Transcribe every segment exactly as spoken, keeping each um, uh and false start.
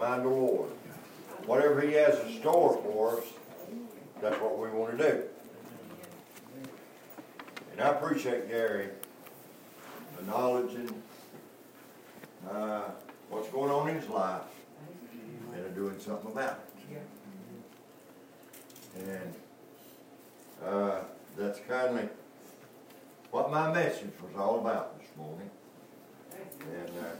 mind the Lord. Whatever He has in store for us, that's what we want to do. And I appreciate Gary acknowledging uh, what's going on in his life and doing something about it. And uh, that's kind of what my message was all about this morning. And uh,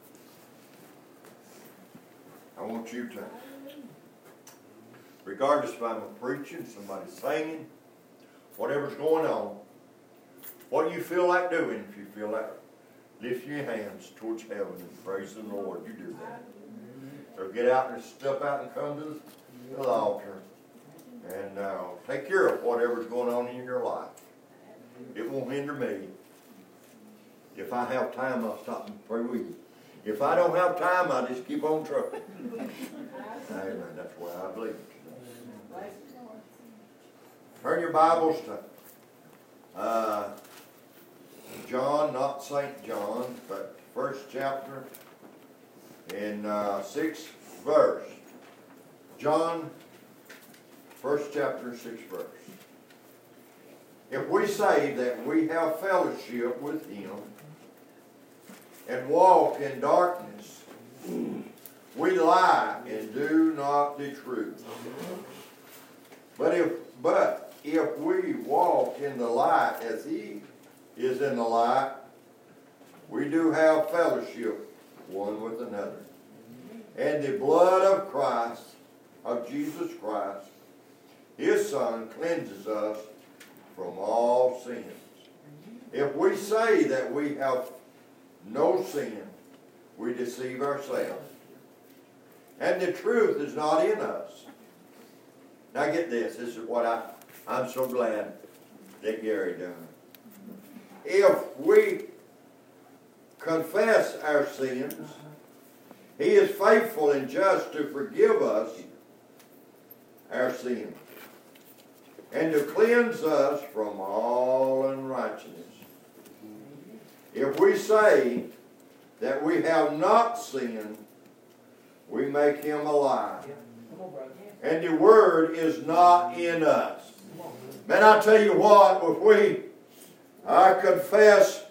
I want you to, regardless if I'm preaching, somebody's singing, whatever's going on, what do you feel like doing? If you feel like lift your hands towards heaven and praise the Lord, you do that. So get out and step out and come to the altar and uh, take care of whatever's going on in your life. It won't hinder me. If I have time, I'll stop and pray with you. If I don't have time, I'll just keep on trucking. Amen. That's why I believe it. Turn your Bibles to uh, John, not Saint John, but first chapter in uh, sixth verse. John, first chapter, sixth verse. If we say that we have fellowship with Him and walk in darkness, we lie and do not the truth. But if but if we walk in the light as He is in the light, we do have fellowship one with another. And the blood of Christ, of Jesus Christ, His Son, cleanses us from all sins. If we say that we have no sin, we deceive ourselves, and the truth is not in us. Now get this, this is what I, I'm so glad that Gary done. If we confess our sins, He is faithful and just to forgive us our sins and to cleanse us from all unrighteousness. If we say that we have not sinned, we make Him a liar, and the Word is not in us. Man, I tell you what, if we, I confess,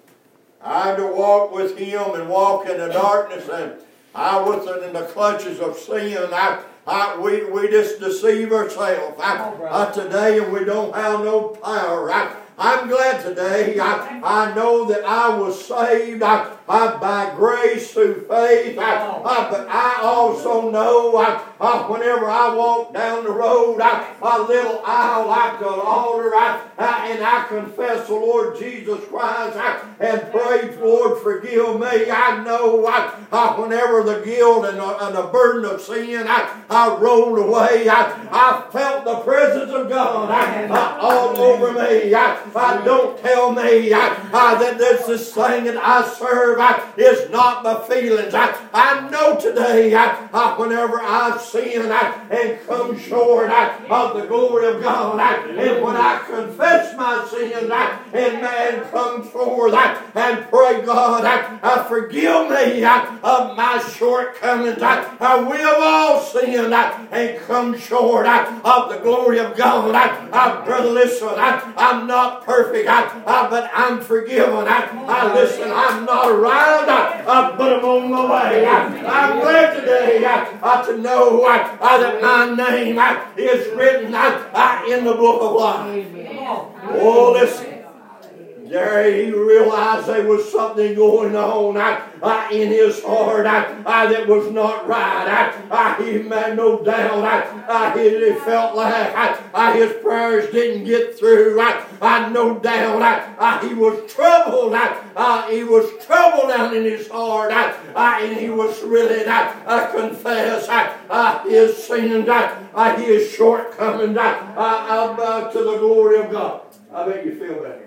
I to walk with Him and walk in the darkness, and I was in the clutches of sin, I I, we, we just deceive ourselves. I, I, today we don't have no power. I, I'm glad today. I, I know that I was saved I, I, by grace through faith. I, I, but I also know I, I, whenever I walk down the road, I, a little aisle like the altar, I, I, and I confess the Lord Jesus Christ I, and pray, Lord, forgive me. I know I, I, whenever the guilt and the, and the burden of sin, I, I rolled away. I, I felt the presence of God I, I, all over me. I, I don't tell me I, I, that this is thing that I serve I, is not my feelings. I, I know today I, I, whenever I've sinned I, and come short I, of the glory of God, I, and when I confess my sins I, and man come forth I, and pray, God, I, I forgive me I, of my shortcomings. I, I, we have all sinned I, and come short I, of the glory of God. I, I, brother, listen, I, I'm not perfect. I, I, but I'm forgiven. I, I listen, I'm not around, I, I, but I'm on my way. I, I'm glad today I, I, to know I, I, that my name I, is written I, I, in the book of life. Oh, listen. There he realized there was something going on I, I, in his heart I, I, that was not right. I, I, he had no doubt. I, I, he, he felt like I, I, his prayers didn't get through. I, I no doubt. I, I, he was troubled. I, I, he was troubled down in his heart. I, I, and he was really, I, I confess, I, I, his sins, I, I, his shortcomings, I, I, I, to the glory of God. I bet you feel better.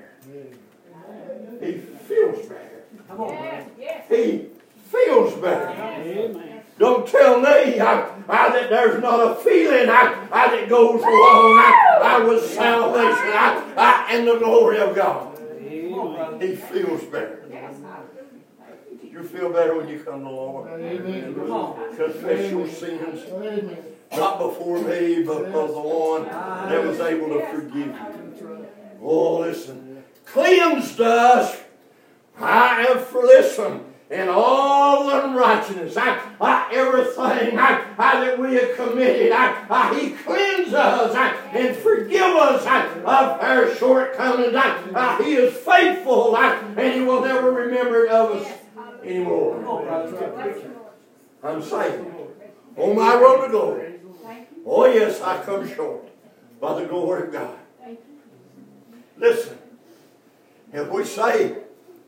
He feels better. Come on, man. He feels better. Amen. Don't tell me I, I, that there's not a feeling I, I, that goes along I, I, with salvation I, I, and the glory of God. Amen. He feels better. You feel better when you come to the Lord. Amen. Confess your sins. Amen. Not before me, but for the one that was able to forgive you. Oh, listen. Cleansed us. I have for listen. And all unrighteousness, I, I, everything I, I, that we have committed, I, I, He cleanses us I, and forgives us I, of our shortcomings. I, I, He is faithful I, and He will never remember it of us anymore. I'm saved. On my road to glory. Oh yes, I come short by the glory of God. Listen, if we say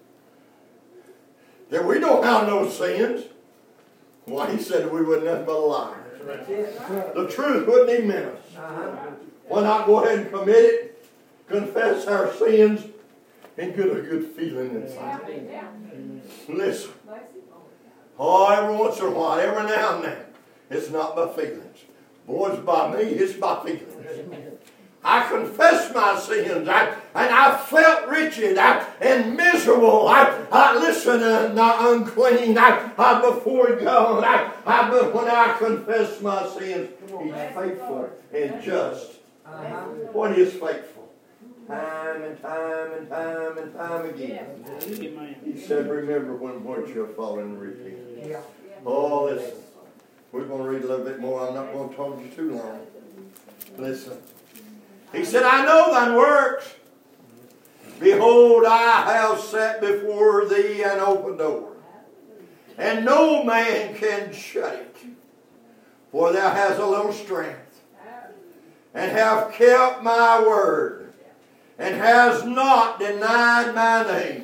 that we don't have no sins, why, He said we wouldn't have but a liar. The truth wouldn't even in us. Why not go ahead and commit it, confess our sins, and get a good feeling inside. Listen. Oh, every once in a while, every now and then, it's not my feelings. Boy, it's by me, it's my feelings. I confessed my sins, I, and I felt wretched I, and miserable. I, I listen, uh, not unclean. I, I before God. I, I, but when I confess my sins, He's faithful and just. Uh-huh. What is faithful? Time and time and time and time again. He said, remember when once you have fallen and repent. Oh, listen. We're going to read a little bit more. I'm not going to talk to you too long. Listen. He said, I know thine works. Behold, I have set before thee an open door, and no man can shut it. For thou hast a little strength, and have kept my word, and hast not denied my name.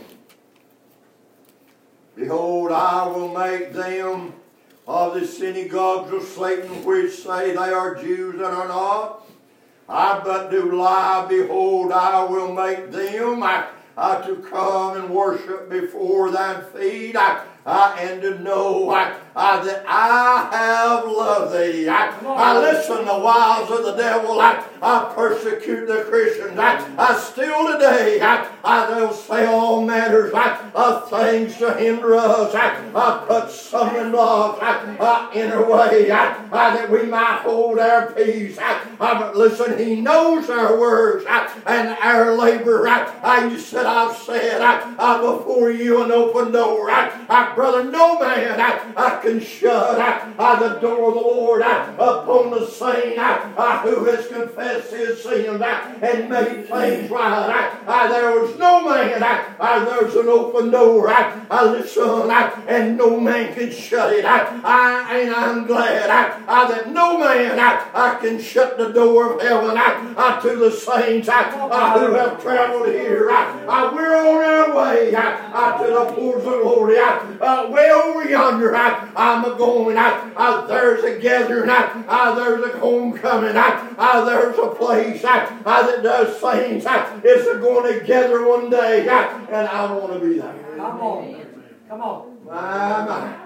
Behold, I will make them of the synagogues of Satan, which say they are Jews and are not, I but do lie. Behold, I will make them I, I, to come and worship before thine feet, I, I, and to know I, I, that I have loved thee. I, I listen the wiles of the devil. I, I persecute the Christians. I, I still today, I, I they'll say all matters I, of things to hinder us. I, I put stumbling blocks I, I, in our way I, I, that we might hold our peace. I, I, but listen, He knows our works I, and our labor. I, I, you said, I've said I, I, before you an open door. I, I, brother, no man I, I can shut I, I, the door of the Lord I, upon the saint I, I, who has confessed his sins I, and made things right. I, I, there was no man I, I, there's an open door I, I listen I, and no man can shut it. I, I, and I'm glad I, I, that no man I, I can shut the door of heaven I, I, to the saints I, I, who have traveled here. I, I, we're on our way I, I, to the ports of glory. I, uh, way over yonder I, I'm a going. I, I, there's a gathering. I, I, there's a homecoming. I, I, there's a place I, I, that does things. I, it's going to gather one day. I, and I want to be there. Come on. Come on. My, my.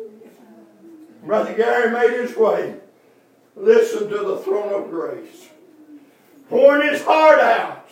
Brother Gary made his way. Listen to the throne of grace. Pouring his heart out.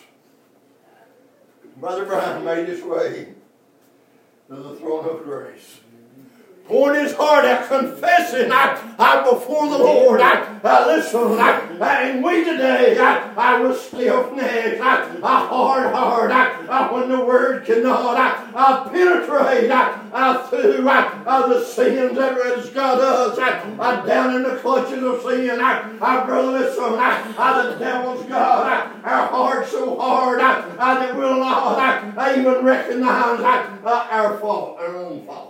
Brother Brian made his way to the throne of grace. Pouring his heart out, confessing I, I before the Lord. I, I listen, I, I, and we today, I, I was stiff-necked, I, I hard hard, I, I, when the word cannot, I, I penetrate, I, I through I, I, the sins that has got us, I, I, down in the clutches of sin. I, I brother, listen, I, I, the devil's got I, our heart so hard, I, I, that we'll not, I, I even recognize I, I, our fault, our own fault.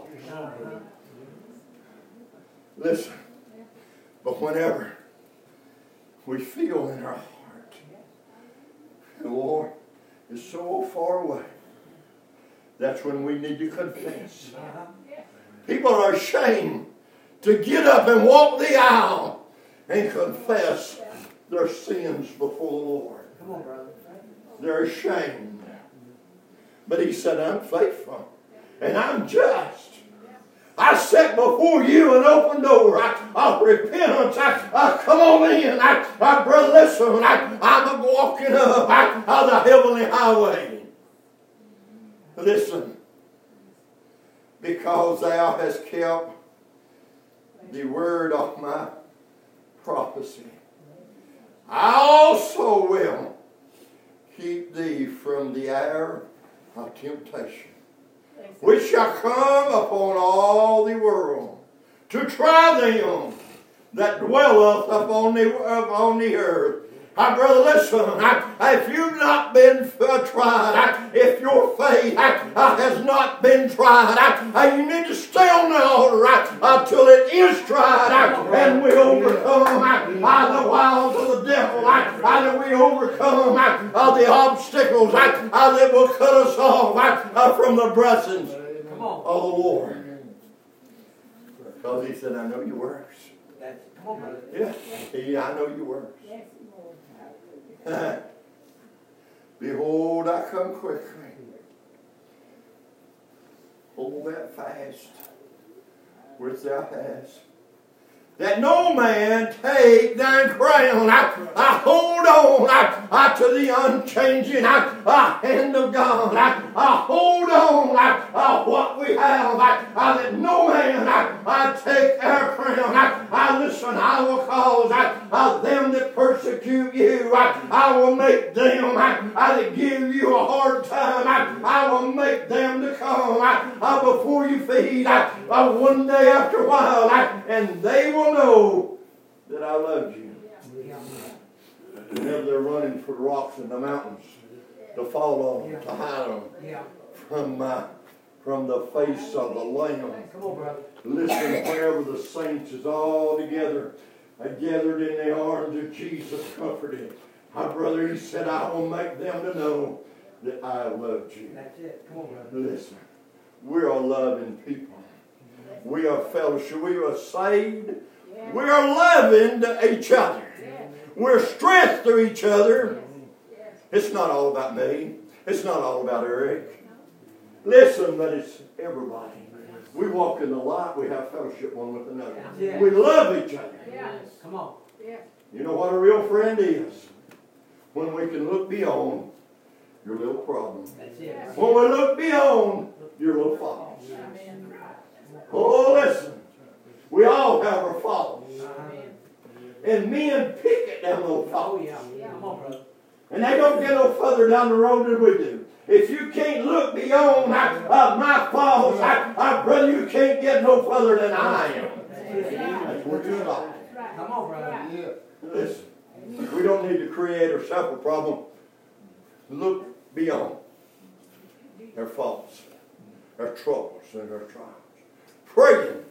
Listen, but whenever we feel in our heart, the Lord is so far away, that's when we need to confess. People are ashamed to get up and walk the aisle and confess their sins before the Lord. Come on, brother. They're ashamed. But He said, I'm faithful and I'm just. I set before you an open door I, of repentance. I, I come on in. I, I brother, listen. I, I'm walking up I, on the heavenly highway. Listen. because thou hast kept the word of my prophecy, I also will keep thee from the hour of temptation, which shall come upon all the world, to try them that dwelleth upon the, upon the earth. My brother, listen, I, if you've not been uh, tried, I, if your faith I, I has not been tried, I, I, you need to stay on the altar until it is tried, I, and we overcome I, by the wiles of the devil, I, I, that we overcome I, uh, the obstacles I, I, that will cut us off I, uh, from the blessings of the Lord. Because he said, I know your works. Come on, brother. Yeah, yeah, I know your works. Behold, I come quickly. Hold that fast, which thou hast, that no man take thine crown. I, I hold on I, I, to the unchanging I, I, hand of God. I, I hold on I, I, what we have. I, I, that no man I, I take our crown. I, I listen, I will cause I, I, them that persecute you. I, I will make them I, I, that give you a hard time. I, I will make them to come I, I, before you feed. I, I, one day after a while, I, and they will know that I love you. Whenever they're running for the rocks in the mountains to fall on them, to hide them from uh, from the face of the Lamb. Come on, brother. Listen, whenever the saints is all together, uh, gathered in the arms of Jesus, comforted. My brother, he said, I will make them to know that I loved you. That's it. Come on, brother. Listen, we are loving people. We are fellowship. We are saved. We are loving to each other. We're strength to each other. It's not all about me. It's not all about Eric. Listen, but it's everybody. We walk in the light. We have fellowship one with another. We love each other. Come on. You know what a real friend is? When we can look beyond your little problem. That's it. When we look beyond your little faults. Oh, listen. We all have our faults. And men pick at them little Oh, faults. yeah. Come on, brother. And they don't get no further down the road than we do. If you can't look beyond uh, my faults, I, I, brother, you can't get no further than I am. That's where you stop. Come on, brother. Listen, we don't need to create ourselves a problem. Look beyond their faults, their troubles, and their trials. Praying,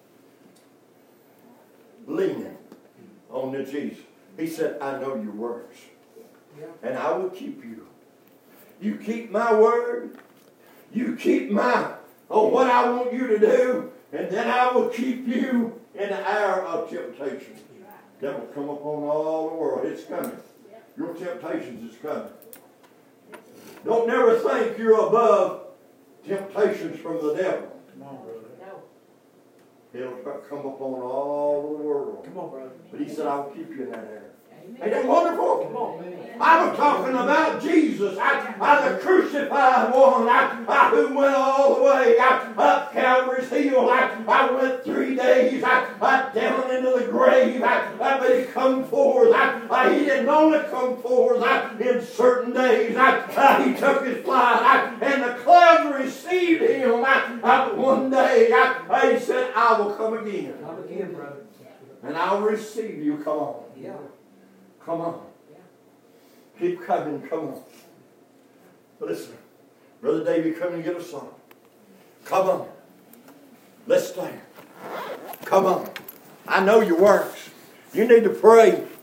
leaning on to Jesus. He said, I know your words, and I will keep you. You keep my word. You keep my, oh, what I want you to do, and then I will keep you in the hour of temptation. That will come upon all the world. It's coming. Your temptations is coming. Don't never think you're above temptations from the devil. Come on, brother. It'll come upon all the world. Come on, brother. But he said, I will keep you in that area. Ain't that wonderful? Come on. I was talking about Jesus, I, I the crucified one, I, I who went all the way I, up Calvary's hill. I, I went three days I, I down into the grave. I, I, but he come forth. I, I, he didn't only come forth I, in certain days. I, I, he took his flight, I, and the clouds received him. I, I, but one day I, I, he said, I will come again. Come again, brother. And I'll receive you. Come on. Yeah. Come on. Keep coming. Come on. Listen. Brother David, come and get a song. Come on. Let's stand. Come on. I know your works. You need to pray.